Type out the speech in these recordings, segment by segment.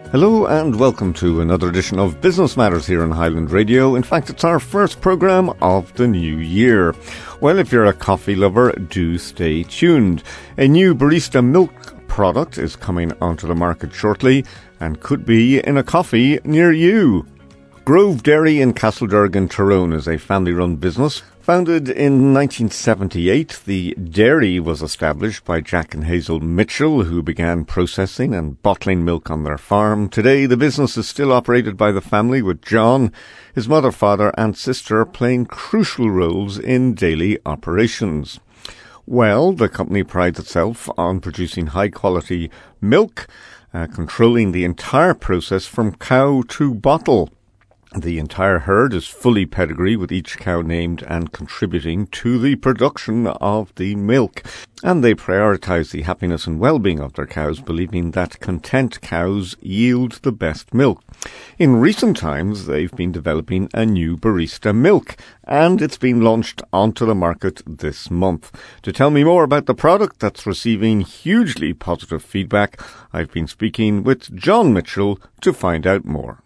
Hello and welcome to another edition of Business Matters here on Highland Radio. In fact, it's our first programme of the new year. Well, if you're a coffee lover, do stay tuned. A new barista milk product is coming onto the market shortly and could be in a coffee near you. Grove Dairy in Castlederg in Tyrone is a family-run business. Founded in 1978, the dairy was established by Jack and Hazel Mitchell, who began processing and bottling milk on their farm. Today, the business is still operated by the family, with John, his mother, father and sister playing crucial roles in daily operations. Well, the company prides itself on producing high-quality milk, controlling the entire process from cow to bottle. The entire herd is fully pedigree, with each cow named and contributing to the production of the milk. And they prioritise the happiness and well-being of their cows, believing that content cows yield the best milk. In recent times, they've been developing a new barista milk, and it's been launched onto the market this month. To tell me more about the product that's receiving hugely positive feedback, I've been speaking with John Mitchell to find out more.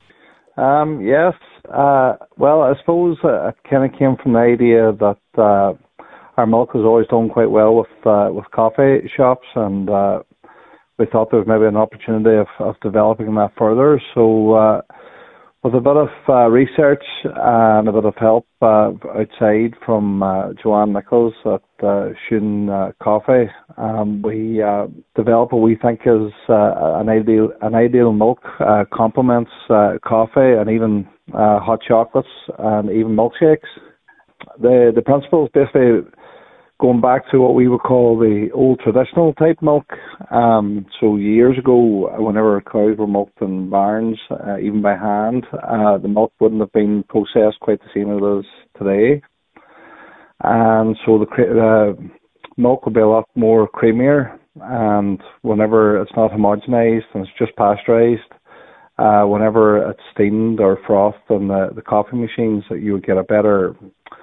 Yes. Well, I suppose it kind of came from the idea that our milk has always done quite well with coffee shops, and we thought there was maybe an opportunity of developing that further. So with a bit of research and a bit of help outside from Joanne Nichols at Shun Coffee, we developed what we think is an ideal milk, complements coffee and even hot chocolates and even milkshakes. The principle is basically going back to what we would call the old traditional type milk. So years ago, whenever cows were milked in barns, even by hand, the milk wouldn't have been processed quite the same as it is today. And so the milk will be a lot more creamier, and whenever it's not homogenized and it's just pasteurized, whenever it's steamed or frothed in the coffee machines, that you would get a better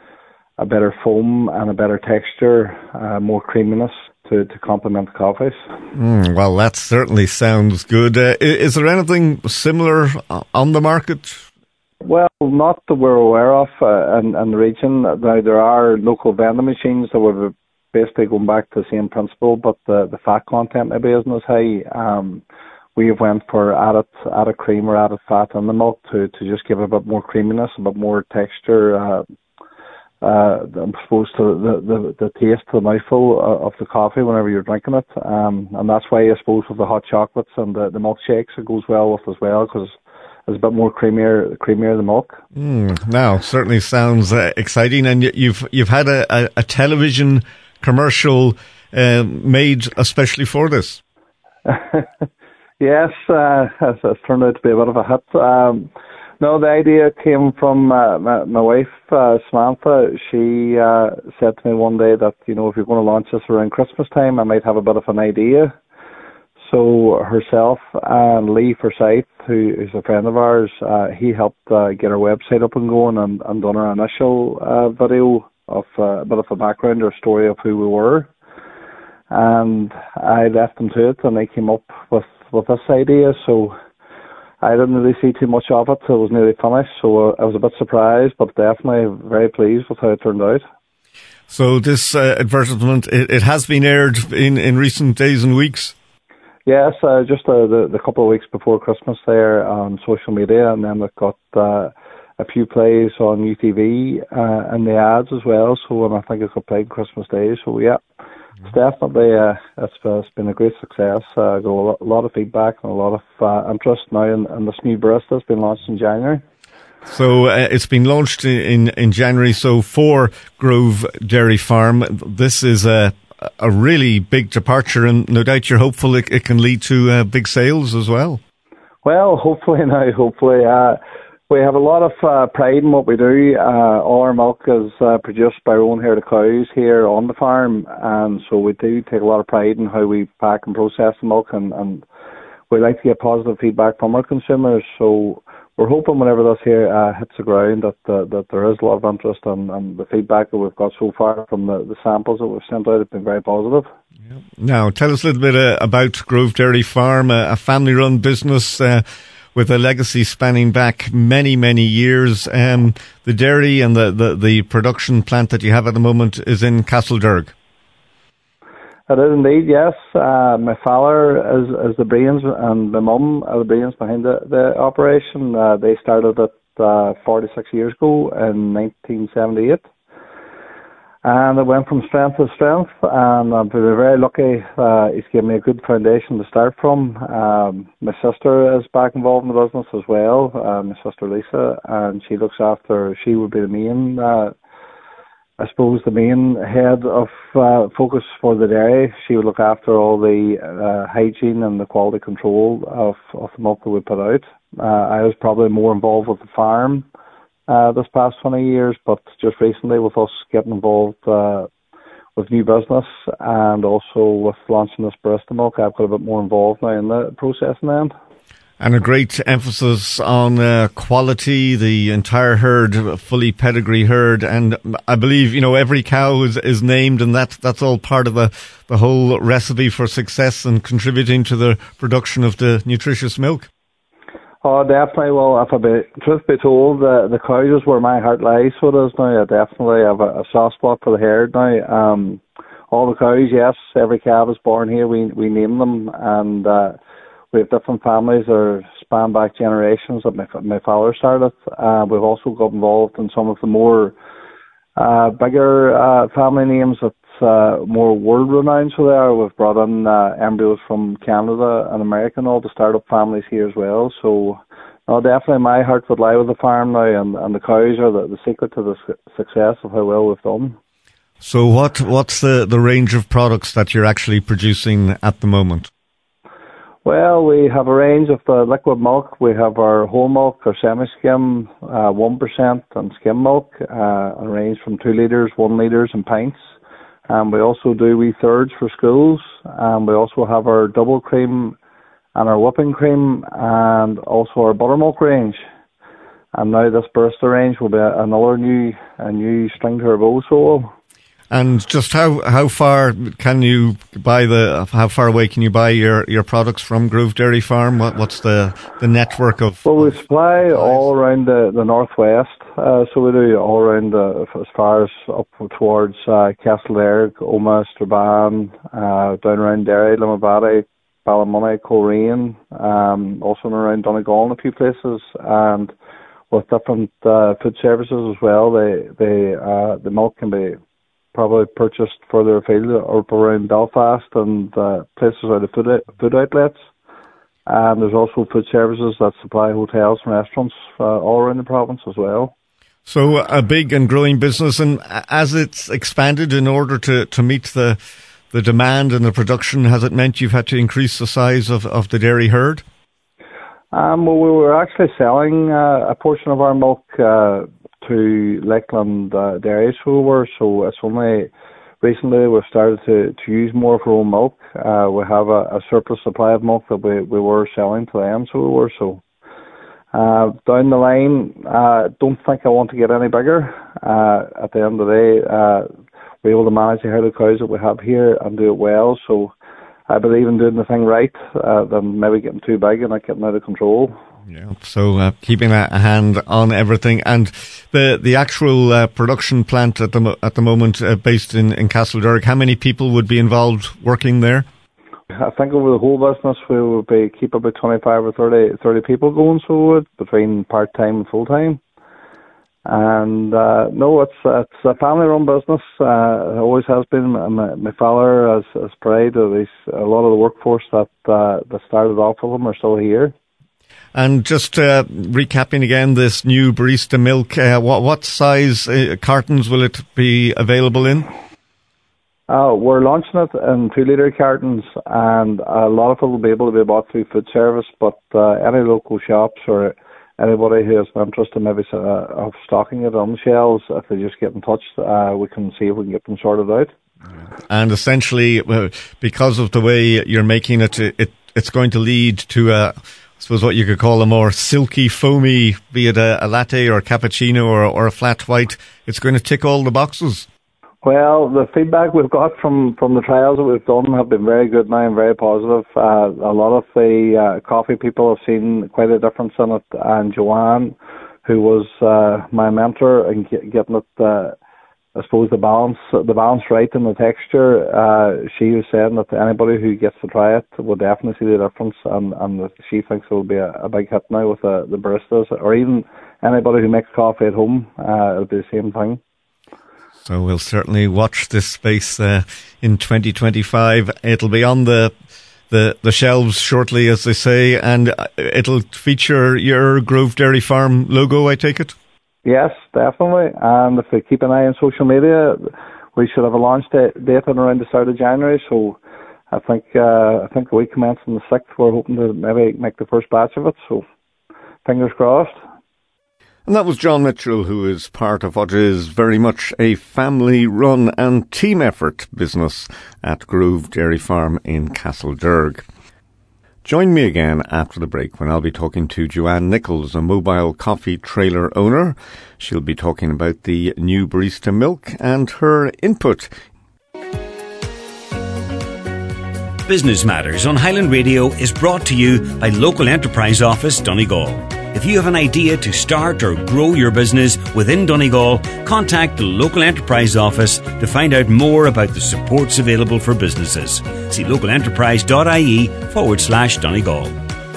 foam and a better texture, more creaminess to complement the coffees. Well, that certainly sounds good. Is there anything similar on the market? Well, not that we're aware of in the region. Now, there are local vending machines that would basically going back to the same principle, but the fat content maybe isn't as high. We have went for added cream or added fat in the milk to just give it a bit more creaminess, a bit more texture, I'm supposed to the taste, the mouthful of the coffee whenever you're drinking it, and that's why I suppose with the hot chocolates and the milkshakes it goes well with as well, because it's a bit more creamier the milk. Now, certainly sounds exciting, and you've had a television commercial made especially for this. Yes, it's turned out to be a bit of a hit. No, the idea came from my wife, Samantha. She said to me one day that, if you're going to launch this around Christmas time, I might have a bit of an idea. So herself and Lee Forsyth, who is a friend of ours, he helped get our website up and going and done our initial video of a bit of a background or story of who we were. And I left them to it, and they came up with this idea. So I didn't really see too much of it till it was nearly finished, so I was a bit surprised, but definitely very pleased with how it turned out. So this advertisement, it has been aired in recent days and weeks? Yes, just the couple of weeks before Christmas there on social media, and then we've got a few plays on UTV and the ads as well, so I think it's got played Christmas Day, so yeah. It's definitely it's been a great success. Got a lot of feedback and a lot of interest now in this new barista that's been launched in January. So it's been launched in January. So for Grove Dairy Farm, this is a really big departure, and no doubt you're hopeful it can lead to big sales as well. Well, hopefully. We have a lot of pride in what we do. All our milk is produced by our own herd of cows here on the farm, and so we do take a lot of pride in how we pack and process the milk, and we like to get positive feedback from our consumers. So we're hoping whenever this here hits the ground that there is a lot of interest, and the feedback that we've got so far from the samples that we've sent out have been very positive. Yeah. Now, tell us a little bit about Grove Dairy Farm, a family-run business with a legacy spanning back many, many years. The dairy and the production plant that you have at the moment is in Castlederg. It is indeed, yes. My father is the brains, and my mum are the brains behind the operation. They started it 46 years ago in 1978. And it went from strength to strength, and I've been very lucky. He's given me a good foundation to start from. My sister is back involved in the business as well, my sister Lisa, and she would be the main I suppose the main head of focus for the dairy. She would look after all the hygiene and the quality control of the milk that we put out. I was probably more involved with the farm this past 20 years, but just recently with us getting involved with new business and also with launching this barista milk, I've got a bit more involved now in the processing end. And a great emphasis on quality, the entire herd, fully pedigree herd. And I believe, every cow is named, and that's all part of the whole recipe for success and contributing to the production of the nutritious milk. Oh, definitely. Well, truth be told, the cows is where my heart lies, so it is now. I definitely have a soft spot for the herd now. All the cows, yes, every calf is born here. We name them, and we have different families that are span back generations that my father started. We've also got involved in some of the more bigger family names that's more world-renowned. So there, we've brought in embryos from Canada and America and all the start-up families here as well. So, no, definitely my heart would lie with the farm now, and the cows are the secret to the success of how well we've done. So what's the range of products that you're actually producing at the moment? Well, we have a range of the liquid milk. We have our whole milk, our semi-skim, 1% and skim milk, a range from 2 litres, 1 litres and pints. And we also do wee thirds for schools. And we also have our double cream and our whipping cream and also our buttermilk range. And now this barista range will be another new string to our bow. So. And just how far can you buy how far away can you buy your products from Grove Dairy Farm? What's the network of? Well, we supply all around the northwest, so we do all around as far as up towards Castlederg, Omagh, Strabane, down around Derry, Limavady, Ballymoney, Coleraine, also around Donegal and a few places, and with different food services as well. The milk can be probably purchased further afield or around Belfast and places out of food outlets. And there's also food services that supply hotels and restaurants all around the province as well. So a big and growing business, and as it's expanded in order to meet the demand and the production, has it meant you've had to increase the size of the dairy herd? Well, we were actually selling a portion of our milk to Lakeland Dairy, so it's only recently we've started to use more of our own milk. We have a surplus supply of milk that we were selling to them, so down the line, don't think I want to get any bigger. At the end of the day, we're able to manage the herd of cows that we have here and do it well, so I believe in doing the thing right than maybe getting too big and not getting out of control. Yeah, so keeping a hand on everything, and the actual production plant at the moment based in Castlederg. How many people would be involved working there? I think over the whole business we would keep about 25 or 30 people going, so we would, between part time and full time. And no, it's a family-run business. It always has been. My father has pride. A lot of the workforce that started off with him are still here. And just recapping again, this new barista milk, what size cartons will it be available in? We're launching it in 2 litre cartons, and a lot of it will be able to be bought through food service, but any local shops or anybody who has an interest in maybe of stocking it on shelves, if they just get in touch, we can see if we can get them sorted out. And essentially, because of the way you're making it, it's going to lead to suppose what you could call a more silky, foamy, be it a latte or a cappuccino or a flat white, it's going to tick all the boxes. Well, the feedback we've got from the trials that we've done have been very good now and very positive. A lot of the coffee people have seen quite a difference in it, and Joanne, who was my mentor in getting it, I suppose the balance right in the texture, she was saying that anybody who gets to try it will definitely see the difference, and she thinks it will be a big hit now with the baristas, or even anybody who makes coffee at home. It'll be the same thing. So we'll certainly watch this space in 2025. It'll be on the shelves shortly, as they say, and it'll feature your Grove Dairy Farm logo, I take it? Yes, definitely. And if we keep an eye on social media, we should have a launch date in around the start of January. So I think we commence on the 6th. We're hoping to maybe make the first batch of it. So fingers crossed. And that was John Mitchell, who is part of what is very much a family-run and team effort business at Grove Dairy Farm in Castlederg. Join me again after the break when I'll be talking to Joanne Nichols, a mobile coffee trailer owner. She'll be talking about the new barista milk and her input. Business Matters on Highland Radio is brought to you by Local Enterprise Office Donegal. If you have an idea to start or grow your business within Donegal, contact the Local Enterprise Office to find out more about the supports available for businesses. See localenterprise.ie/Donegal.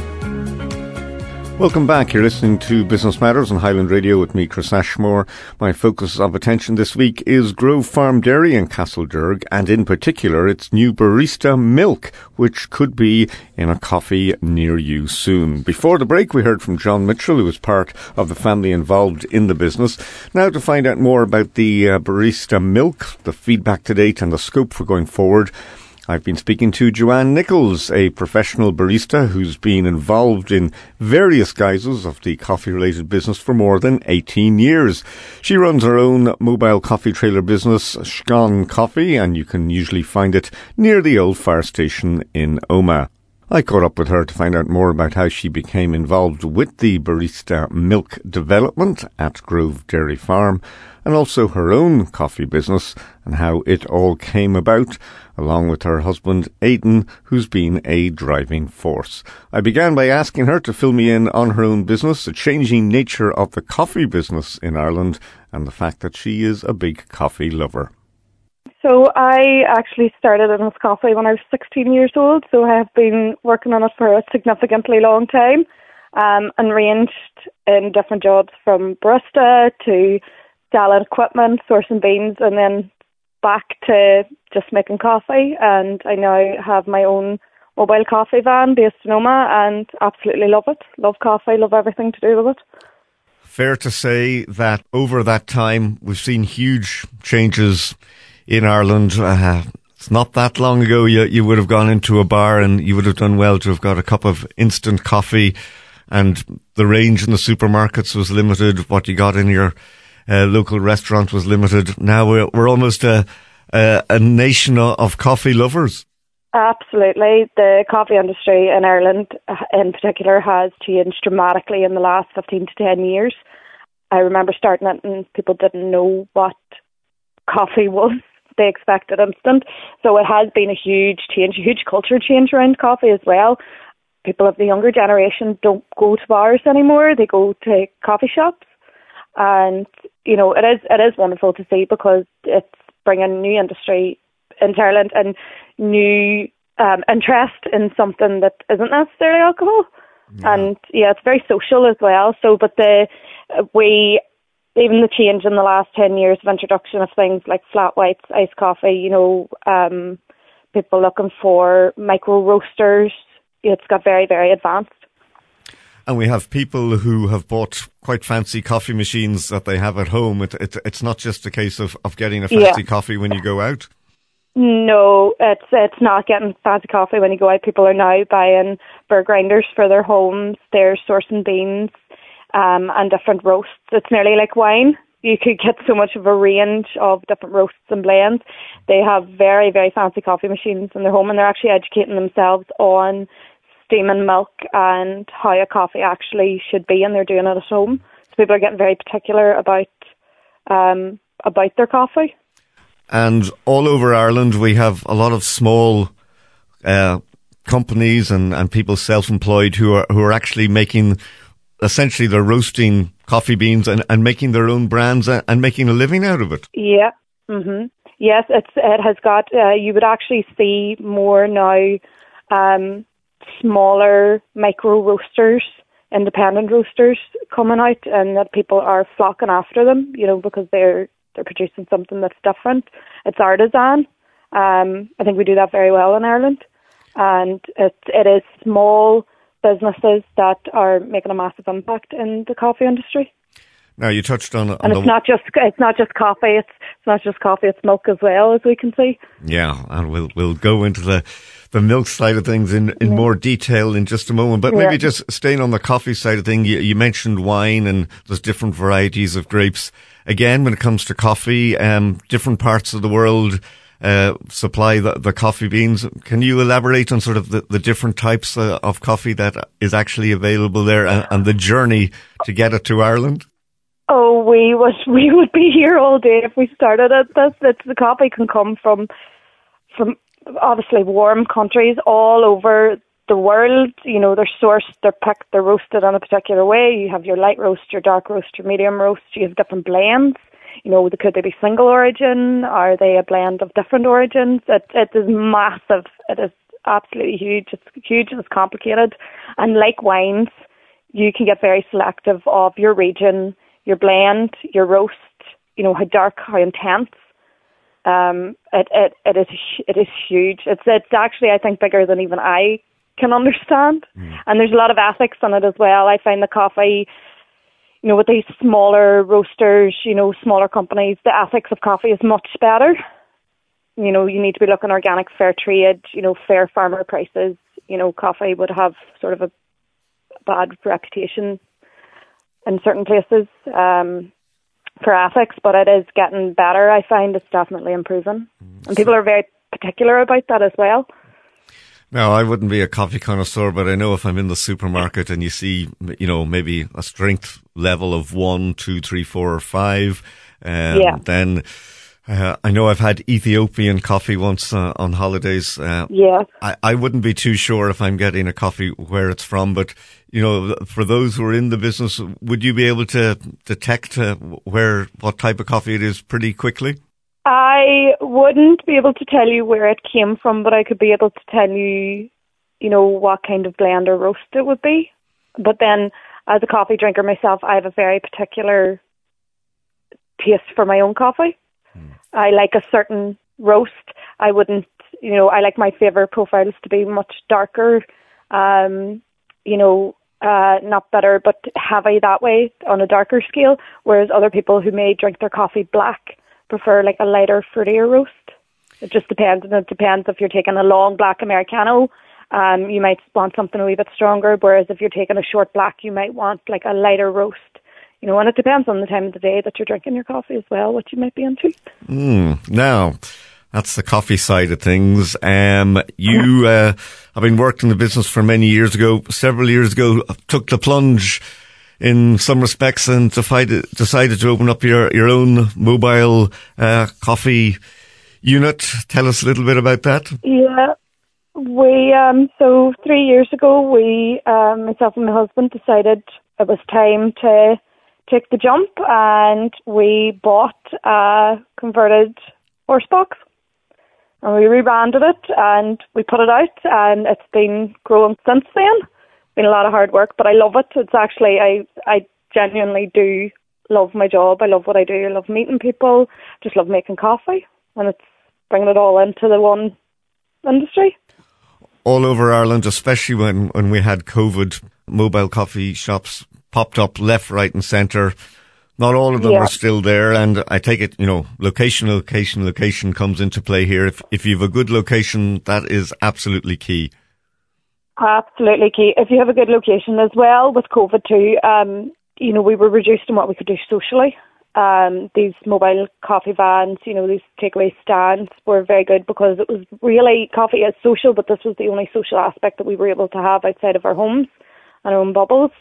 Welcome back. You're listening to Business Matters on Highland Radio with me, Chris Ashmore. My focus of attention this week is Grove Farm Dairy in Castlederg, and in particular its new barista milk, which could be in a coffee near you soon. Before the break, we heard from John Mitchell, who is part of the family involved in the business. Now to find out more about the barista milk, the feedback to date and the scope for going forward, I've been speaking to Joanne Nichols, a professional barista who's been involved in various guises of the coffee-related business for more than 18 years. She runs her own mobile coffee trailer business, Scone Coffee, and you can usually find it near the old fire station in Omagh. I caught up with her to find out more about how she became involved with the barista milk development at Grove Dairy Farm, and also her own coffee business and how it all came about, along with her husband Aidan, who's been a driving force. I began by asking her to fill me in on her own business, the changing nature of the coffee business in Ireland, and the fact that she is a big coffee lover. So I actually started in with coffee when I was 16 years old, so I have been working on it for a significantly long time, and ranged in different jobs from barista to selling equipment, sourcing beans, and then back to just making coffee. And I now have my own mobile coffee van based in Omagh and absolutely love it. Love coffee, love everything to do with it. Fair to say that over that time we've seen huge changes in Ireland. It's not that long ago you would have gone into a bar and you would have done well to have got a cup of instant coffee, and the range in the supermarkets was limited. What you got in your local restaurant was limited. Now we're almost a nation of coffee lovers. Absolutely. The coffee industry in Ireland in particular has changed dramatically in the last 15 to 10 years. I remember starting it and people didn't know what coffee was. They expected instant. So it has been a huge change, a huge culture change around coffee as well. People of the younger generation don't go to bars anymore. They go to coffee shops. And, you know, it is wonderful to see, because it's bringing new industry into Ireland and new interest in something that isn't necessarily alcohol. Yeah. And yeah, it's very social as well. So, but even the change in the last 10 years of introduction of things like flat whites, iced coffee, you know, people looking for micro roasters, it's got very, very advanced. And we have people who have bought quite fancy coffee machines that they have at home. It's not just a case of getting a fancy coffee when you go out. No, it's not getting fancy coffee when you go out. People are now buying burr grinders for their homes. They're sourcing beans and different roasts. It's nearly like wine. You could get so much of a range of different roasts and blends. They have very, very fancy coffee machines in their home, and they're actually educating themselves on steaming milk and how a coffee actually should be, and they're doing it at home. So people are getting very particular about their coffee. And all over Ireland, we have a lot of small companies and people self-employed who are actually making, essentially they're roasting coffee beans and making their own brands and making a living out of it. Yeah. Mm-hmm. Yes, it has got, you would actually see more now smaller micro roasters, independent roasters coming out, and that people are flocking after them, because they're producing something that's different. It's artisan. I think we do that very well in Ireland. And it is small businesses that are making a massive impact in the coffee industry. Now you touched on and it's not just coffee. It's not just coffee. It's milk as well, as we can see. Yeah, and we'll go into the milk side of things in more detail in just a moment. But maybe just staying on the coffee side of things, you mentioned wine, and there's different varieties of grapes. Again, when it comes to coffee, different parts of the world supply the coffee beans. Can you elaborate on sort of the different types of coffee that is actually available there and the journey to get it to Ireland? Oh, we would be here all day if we started at this. The coffee can come from obviously warm countries all over the world. They're sourced, they're picked, they're roasted in a particular way. You have your light roast, your dark roast, your medium roast. You have different blends. Could they be single origin? Are they a blend of different origins? It is massive. It is absolutely huge. It's huge and it's complicated. And like wines, you can get very selective of your region, your blend, your roast, how dark, how intense. It is huge. It's actually, I think, bigger than even I can understand. And there's a lot of ethics in it as well. I find the coffee, with these smaller roasters, smaller companies, the ethics of coffee is much better. You need to be looking organic, fair trade, fair farmer prices. Coffee would have sort of a bad reputation in certain places for ethics, but it is getting better. I find it's definitely improving. And people are very particular about that as well. Now, I wouldn't be a coffee connoisseur, but I know if I'm in the supermarket and you see, maybe a strength level of 1, 2, 3, 4, or 5, then I know I've had Ethiopian coffee once on holidays. I wouldn't be too sure if I'm getting a coffee where it's from, but, for those who are in the business, would you be able to detect what type of coffee it is pretty quickly? I wouldn't be able to tell you where it came from, but I could be able to tell you, what kind of blend or roast it would be. But then, as a coffee drinker myself, I have a very particular taste for my own coffee. I like a certain roast. I wouldn't, I like my flavour profiles to be much darker, not bitter, but heavy that way on a darker scale, whereas other people who may drink their coffee black prefer like a lighter, fruitier roast. It just depends, and it depends if you're taking a long black Americano, you might want something a wee bit stronger, whereas if you're taking a short black, you might want like a lighter roast. And it depends on the time of the day that you're drinking your coffee as well, what you might be into. Now, that's the coffee side of things. You have been working in the business for many years ago. Several years ago, took the plunge in some respects and decided to open up your own mobile coffee unit. Tell us a little bit about that. Yeah, we so 3 years ago, we myself and my husband decided it was time to take the jump, and we bought a converted horse box, and we rebranded it and we put it out, and it's been growing since then. Been a lot of hard work, but I love it. It's actually, I genuinely do love my job. I love what I do. I love meeting people. Just love making coffee, and it's bringing it all into the one industry. All over Ireland, especially when we had COVID, mobile coffee shops popped up left, right and centre. Not all of them are still there, and I take it, location comes into play here. If you have a good location, that is absolutely key. Absolutely key. If you have a good location as well, with COVID too, we were reduced in what we could do socially. these mobile coffee vans, these takeaway stands were very good because it was really, coffee is social, but this was the only social aspect that we were able to have outside of our homes and our own bubbles.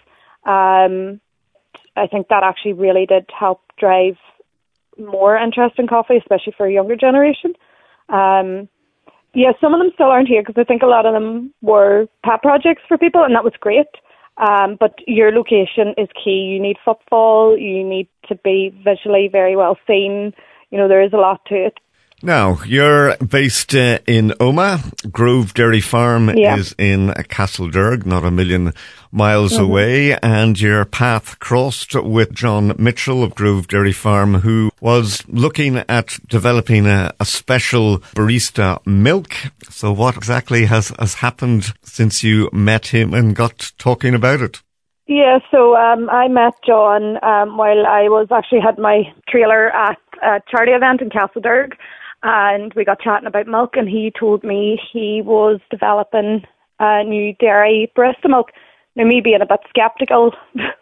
I think that actually really did help drive more interest in coffee, especially for a younger generation. Some of them still aren't here because I think a lot of them were pet projects for people, and that was great. But your location is key. You need footfall. You need to be visually very well seen. There is a lot to it. Now, you're based in Omagh. Grove Dairy Farm is in Castlederg, not a million miles away, and your path crossed with John Mitchell of Grove Dairy Farm, who was looking at developing a special barista milk. So what exactly has happened since you met him and got talking about it? Yeah, so I met John while I had my trailer at a charity event in Castlederg. And we got chatting about milk, and he told me he was developing a new dairy barista milk. Now, me being a bit sceptical,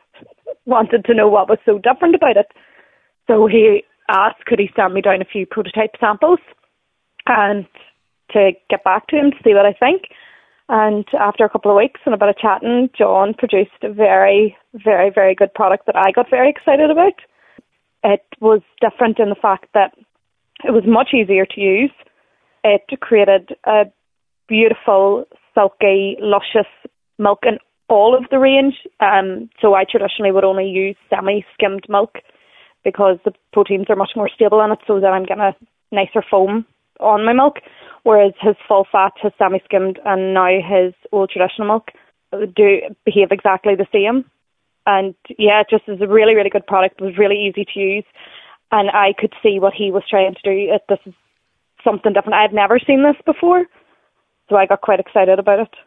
wanted to know what was so different about it. So he asked, could he send me down a few prototype samples and to get back to him to see what I think. And after a couple of weeks and a bit of chatting, John produced a very, very, very good product that I got very excited about. It was different in the fact that it was much easier to use. It created a beautiful, silky, luscious milk in all of the range. So I traditionally would only use semi-skimmed milk because the proteins are much more stable in it, so that I'm getting a nicer foam on my milk. Whereas his full fat, his semi-skimmed, and now his old traditional milk do behave exactly the same. And yeah, it just is a really, really good product. It was really easy to use. And I could see what he was trying to do. This is something different. I had never seen this before, so I got quite excited about it.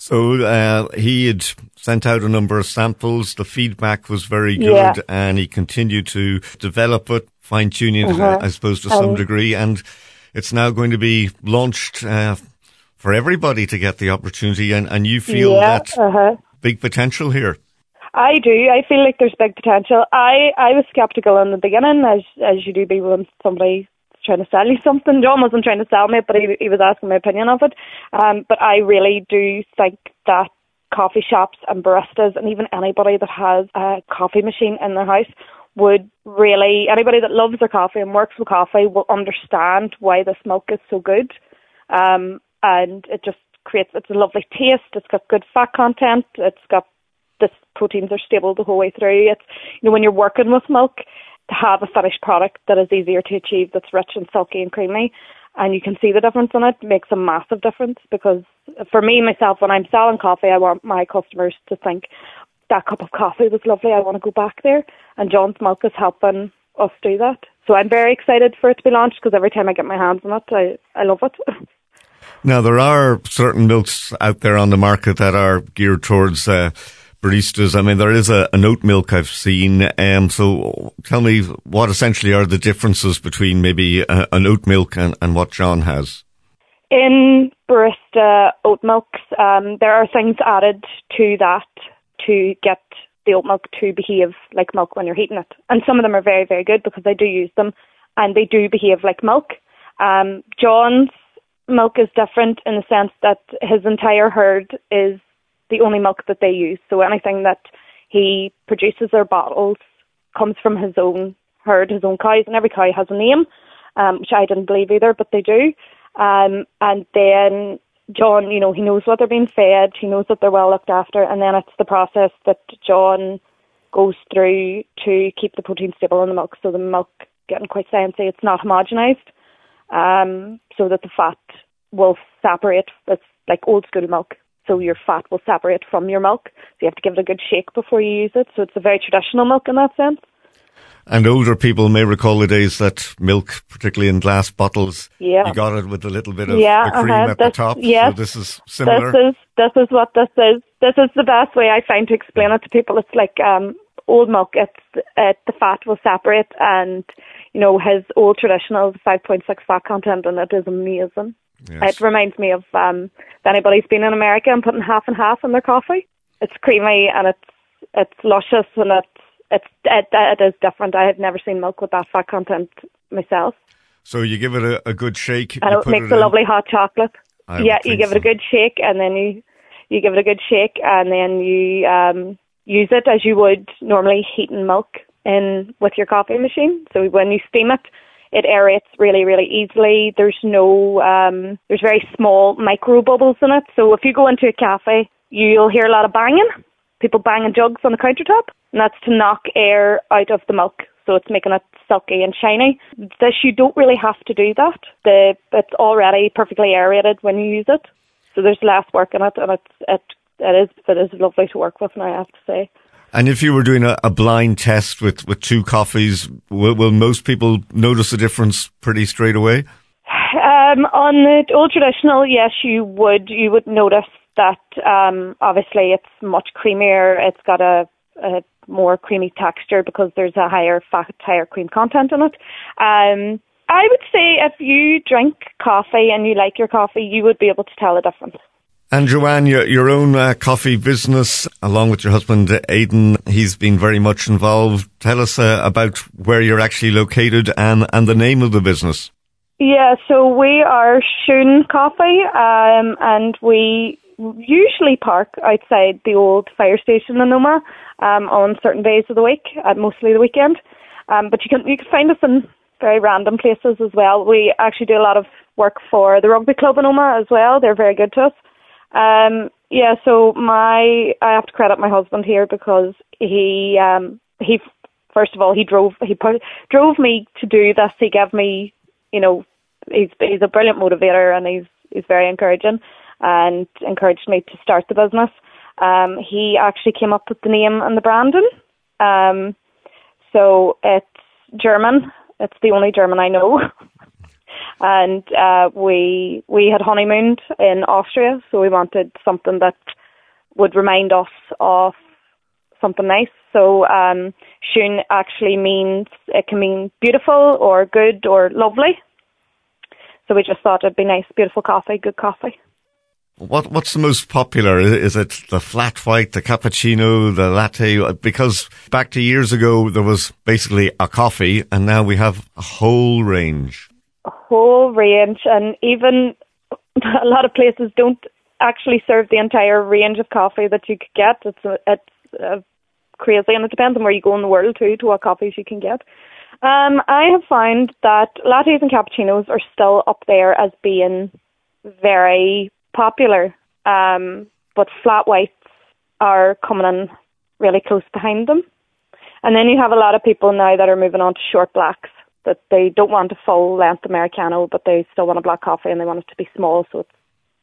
So he had sent out a number of samples. The feedback was very good, and he continued to develop it, fine-tuning it, I suppose, to some degree. And it's now going to be launched for everybody to get the opportunity. And you feel that big potential here? I do. I feel like there's big potential. I was sceptical in the beginning, as you do be when somebody trying to sell you something. John wasn't trying to sell me, but he was asking my opinion of it. But I really do think that coffee shops and baristas, and even anybody that has a coffee machine in their house, would really, anybody that loves their coffee and works with coffee will understand why this milk is so good. And it just it's a lovely taste. It's got good fat content. The proteins are stable the whole way through. It's, when you're working with milk, to have a finished product that is easier to achieve, that's rich and silky and creamy, and you can see the difference in it, makes a massive difference. Because for me, myself, when I'm selling coffee, I want my customers to think, that cup of coffee was lovely, I want to go back there. And John's milk is helping us do that. So I'm very excited for it to be launched, because every time I get my hands on it, I love it. Now, there are certain milks out there on the market that are geared towards baristas. I mean, there is an oat milk I've seen. So tell me, what essentially are the differences between maybe an oat milk and what John has? In barista oat milks, there are things added to that to get the oat milk to behave like milk when you're heating it. And some of them are very, very good because I do use them and they do behave like milk. John's milk is different in the sense that his entire herd is the only milk that they use. So anything that he produces or bottles comes from his own herd, his own cows, and every cow has a name, which I didn't believe either, but they do. And then John, he knows what they're being fed, he knows that they're well looked after, and then it's the process that John goes through to keep the protein stable in the milk, so the milk, getting quite sciencey, it's not homogenized, so that the fat will separate. It's like old school milk. So your fat will separate from your milk. So you have to give it a good shake before you use it. So it's a very traditional milk in that sense. And older people may recall the days that milk, particularly in glass bottles, you got it with a little bit of cream at the top. Yes, so this is similar. This is what this is. This is the best way I find to explain it to people. It's like old milk. The fat will separate, and his old traditional 5.6 fat content, and it is amazing. Yes. It reminds me of if anybody's been in America and putting half and half in their coffee. It's creamy and it's luscious and it is different. I have never seen milk with that fat content myself. So you give it a good shake. And it makes a lovely hot chocolate. You give it a good shake, and then you give it a good shake, and then you use it as you would normally heating milk in with your coffee machine. So when you steam it, it aerates really, really easily. There's there's very small micro bubbles in it. So if you go into a cafe, you'll hear a lot of banging, people banging jugs on the countertop, and that's to knock air out of the milk. So it's making it silky and shiny. This, you don't really have to do that. It's already perfectly aerated when you use it. So there's less work in it, and it is lovely to work with now, I have to say. And if you were doing a blind test with two coffees, will most people notice a difference pretty straight away? On the old traditional, yes, you would notice that obviously it's much creamier. It's got a more creamy texture because there's a higher fat, higher cream content in it. I would say if you drink coffee and you like your coffee, you would be able to tell the difference. And Joanne, your own coffee business, along with your husband Aidan, he's been very much involved. Tell us about where you're actually located and the name of the business. Yeah, so we are Shoon Coffee, and we usually park outside the old fire station in Omagh on certain days of the week, mostly the weekend. But you can find us in very random places as well. We actually do a lot of work for the rugby club in Omagh as well. They're very good to us. So I have to credit my husband here because he first of all he drove me to do this. He gave me, he's a brilliant motivator, and he's very encouraging and encouraged me to start the business. He actually came up with the name and the branding. So it's German. It's the only German I know. And we had honeymooned in Austria, so we wanted something that would remind us of something nice. So Shoon actually it can mean beautiful or good or lovely. So we just thought it'd be nice, beautiful coffee, good coffee. What's the most popular? Is it the flat white, the cappuccino, the latte? Because back to years ago, there was basically a coffee, and now we have a whole range. A whole range, and even a lot of places don't actually serve the entire range of coffee that you could get. It's crazy, and it depends on where you go in the world too, to what coffees you can get. I have found that lattes and cappuccinos are still up there as being very popular, but flat whites are coming in really close behind them. And then you have a lot of people now that are moving on to short blacks, that they don't want a full length Americano, but they still want a black coffee and they want it to be small, so it's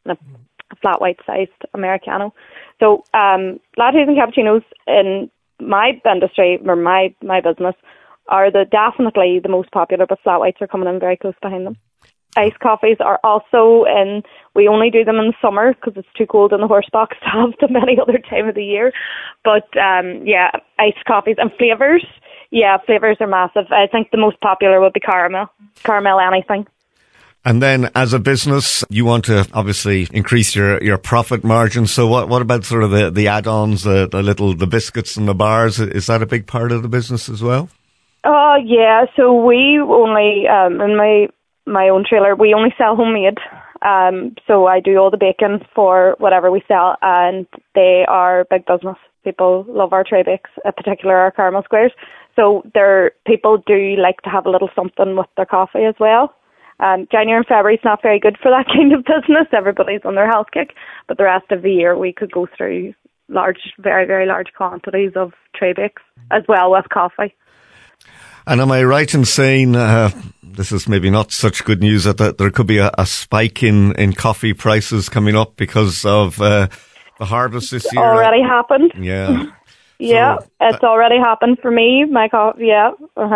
a flat white sized Americano. So lattes and cappuccinos in my industry, or my business, are definitely the most popular, but flat whites are coming in very close behind them. Iced coffees are also we only do them in the summer because it's too cold in the horse box to have them any other time of the year. But iced coffees and flavours. Yeah, flavours are massive. I think the most popular would be caramel anything. And then as a business, you want to obviously increase your profit margin. So what about sort of the add-ons, the biscuits and the bars? Is that a big part of the business as well? Yeah. So we only, in my own trailer, we only sell homemade. So I do all the baking for whatever we sell, and they are big business. People love our tray bakes, in particular our caramel squares. So people do like to have a little something with their coffee as well. January and February is not very good for that kind of business. Everybody's on their health kick. But the rest of the year we could go through very, very large quantities of tray bakes as well with coffee. And am I right in saying, this is maybe not such good news, that there could be a spike in coffee prices coming up because of the harvest this year? Already happened. Yeah. Yeah, so, it's already happened for me. My coffee, yeah.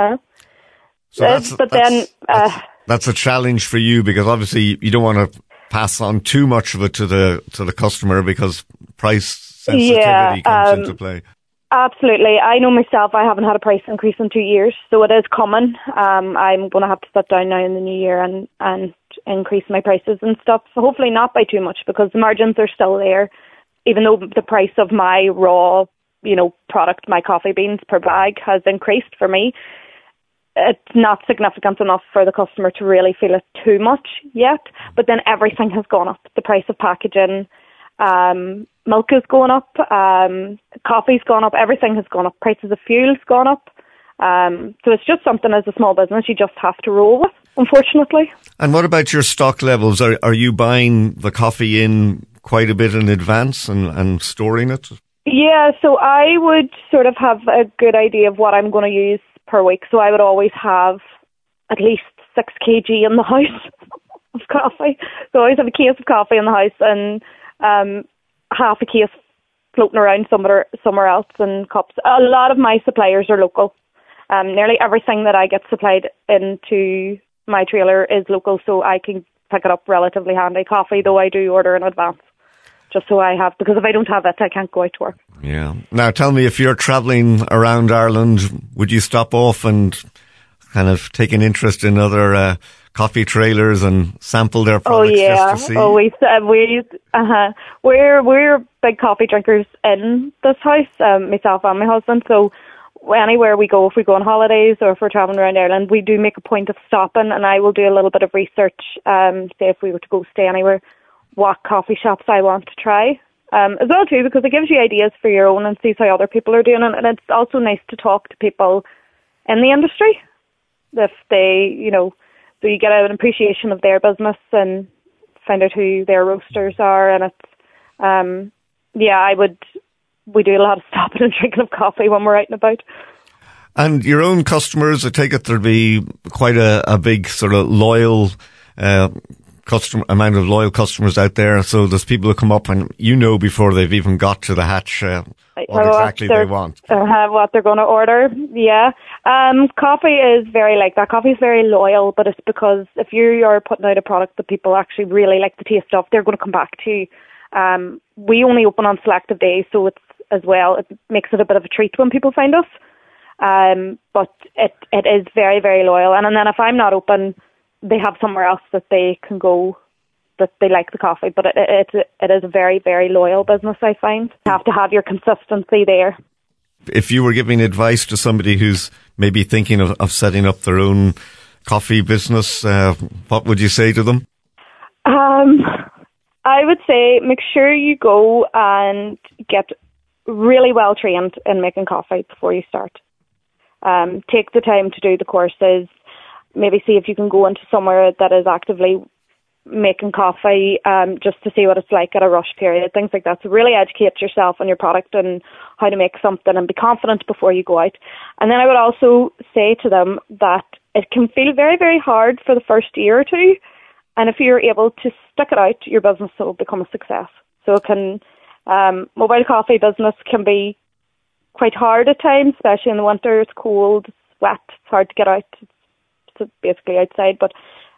So that's a challenge for you, because obviously you don't want to pass on too much of it to the customer, because price sensitivity comes into play. Absolutely. I know myself, I haven't had a price increase in 2 years, so it is coming. I'm going to have to sit down now in the new year and increase my prices and stuff. So hopefully not by too much, because the margins are still there. Even though the price of my raw product, my coffee beans per bag has increased for me. It's not significant enough for the customer to really feel it too much yet, but then everything has gone up. The price of packaging, milk is going up, coffee's gone up, everything has gone up, prices of fuel's gone up. So it's just something as a small business you just have to roll with, unfortunately. And what about your stock levels? Are you buying the coffee in quite a bit in advance and storing it? Yeah, so I would sort of have a good idea of what I'm going to use per week. So I would always have at least 6 kg in the house of coffee. So I always have a case of coffee in the house and half a case floating around somewhere else in cups. A lot of my suppliers are local. Nearly everything that I get supplied into my trailer is local, so I can pick it up relatively handy. Coffee, though, I do order in advance, just so I have, because if I don't have it, I can't go out to work. Yeah. Now, tell me, if you're travelling around Ireland, would you stop off and kind of take an interest in other coffee trailers and sample their products? Oh, yeah. Just to see? Always. We're big coffee drinkers in this house, myself and my husband, so anywhere we go, if we go on holidays or if we're travelling around Ireland, we do make a point of stopping, and I will do a little bit of research, say if we were to go stay anywhere, what coffee shops I want to try. As well too, because it gives you ideas for your own and sees how other people are doing it, and it's also nice to talk to people in the industry. If they, so you get an appreciation of their business and find out who their roasters are, and it's, we do a lot of stopping and drinking of coffee when we're out and about. And your own customers, I take it there'd be quite a big sort of loyal amount of loyal customers out there. So there's people who come up and before they've even got to the hatch what exactly they want. What they're going to order, yeah. Coffee is very like that. Coffee is very loyal, but it's because if you are putting out a product that people actually really like the taste of, they're going to come back to you. We only open on selective days, so it makes it a bit of a treat when people find us. But it is very, very loyal. And then if I'm not open, they have somewhere else that they can go that they like the coffee. But it is a very, very loyal business, I find. You have to have your consistency there. If you were giving advice to somebody who's maybe thinking of setting up their own coffee business, what would you say to them? I would say make sure you go and get really well trained in making coffee before you start. Take the time to do the courses. Maybe see if you can go into somewhere that is actively making coffee, just to see what it's like at a rush period, things like that. So really educate yourself on your product and how to make something, and be confident before you go out. And then I would also say to them that it can feel very, very hard for the first year or two. And if you're able to stick it out, your business will become a success. So it can, mobile coffee business can be quite hard at times, especially in the winter. It's cold, it's wet, it's hard to get out. It's basically outside, but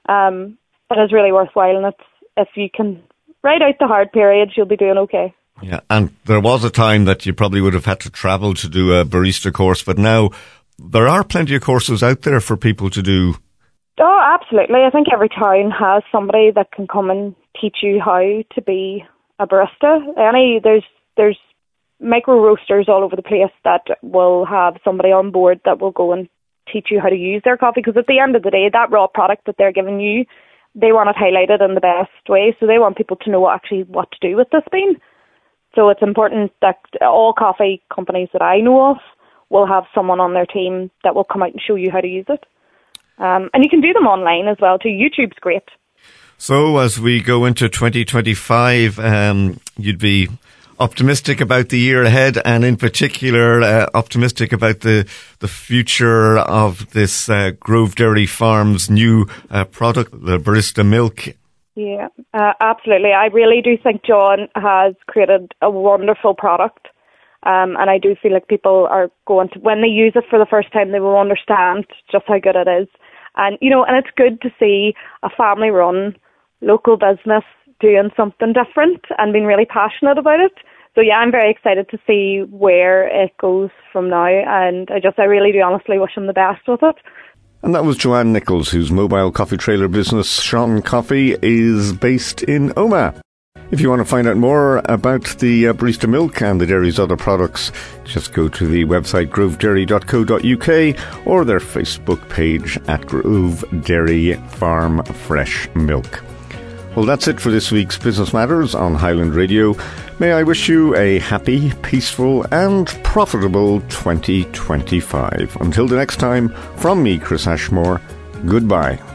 it is really worthwhile. And if you can ride out the hard periods, you'll be doing okay. Yeah, and there was a time that you probably would have had to travel to do a barista course, but now there are plenty of courses out there for people to do. Oh, absolutely. I think every town has somebody that can come and teach you how to be a barista. There's micro roasters all over the place that will have somebody on board that will go and teach you how to use their coffee, because at the end of the day, that raw product that they're giving you, they want it highlighted in the best way, so they want people to know what to do with this bean. So it's important that all coffee companies that I know of will have someone on their team that will come out and show you how to use it. And you can do them online as well too. YouTube's great. So as we go into 2025, you'd be optimistic about the year ahead, and in particular optimistic about the future of this Grove Dairy Farms new product, the Barista Milk. Yeah, absolutely. I really do think John has created a wonderful product, and I do feel like people are going to, when they use it for the first time, they will understand just how good it is. And and it's good to see a family-run local business doing something different and being really passionate about it. So yeah, I'm very excited to see where it goes from now, and I really do honestly wish him the best with it. And that was Joanne Nichols, whose mobile coffee trailer business, Sean Coffee, is based in Omagh. If you want to find out more about the Barista Milk and the dairy's other products, just go to the website grovedairy.co.uk or their Facebook page at Grove Dairy Farm Fresh Milk. Well, that's it for this week's Business Matters on Highland Radio. May I wish you a happy, peaceful and profitable 2025. Until the next time, from me, Chris Ashmore, goodbye.